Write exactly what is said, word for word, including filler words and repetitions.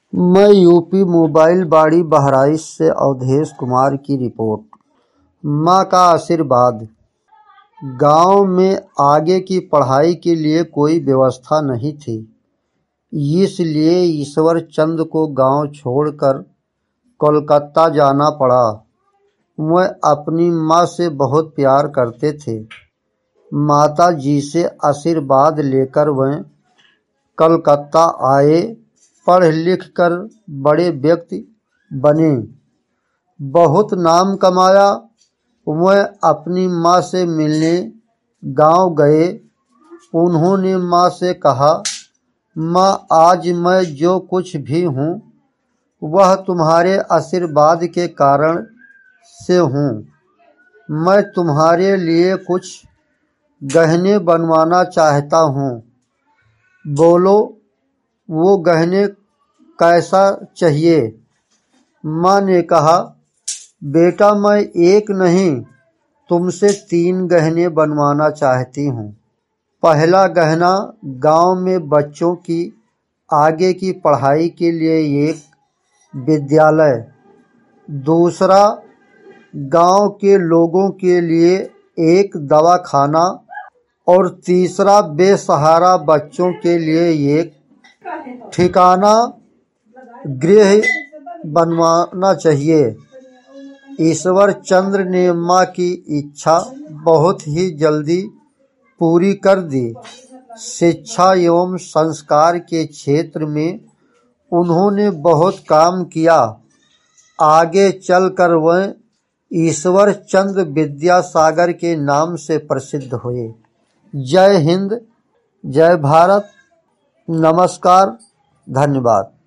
मैं UP mobile बाड़ी बहराइच से अवधेश कुमार की रिपोर्ट। माँ का आशीर्वाद। गांव में आगे की पढ़ाई के लिए कोई व्यवस्था नहीं थी, इसलिए ईश्वर चंद को गांव छोड़कर कोलकाता जाना पड़ा। वह अपनी माँ से बहुत प्यार करते थे। माता जी से आशीर्वाद लेकर वह कलकत्ता आए, पढ़ लिख कर बड़े व्यक्ति बने, बहुत नाम कमाया। वह अपनी माँ से मिलने गांव गए। उन्होंने माँ से कहा, माँ, आज मैं जो कुछ भी हूँ वह तुम्हारे आशीर्वाद के कारण से हूँ। मैं तुम्हारे लिए कुछ गहने बनवाना चाहता हूँ, बोलो वो गहने कैसा चाहिए। माँ ने कहा, बेटा, मैं एक नहीं तुमसे तीन गहने बनवाना चाहती हूँ। पहला गहना गांव में बच्चों की आगे की पढ़ाई के लिए एक विद्यालय, दूसरा गांव के लोगों के लिए एक दवाखाना और तीसरा बेसहारा बच्चों के लिए एक ठिकाना गृह बनवाना चाहिए। ईश्वर चंद्र ने माँ की इच्छा बहुत ही जल्दी पूरी कर दी। शिक्षा एवं संस्कार के क्षेत्र में उन्होंने बहुत काम किया। आगे चलकर वह ईश्वर चंद्र विद्यासागर के नाम से प्रसिद्ध हुए। जय हिंद, जय भारत, नमस्कार, धन्यवाद।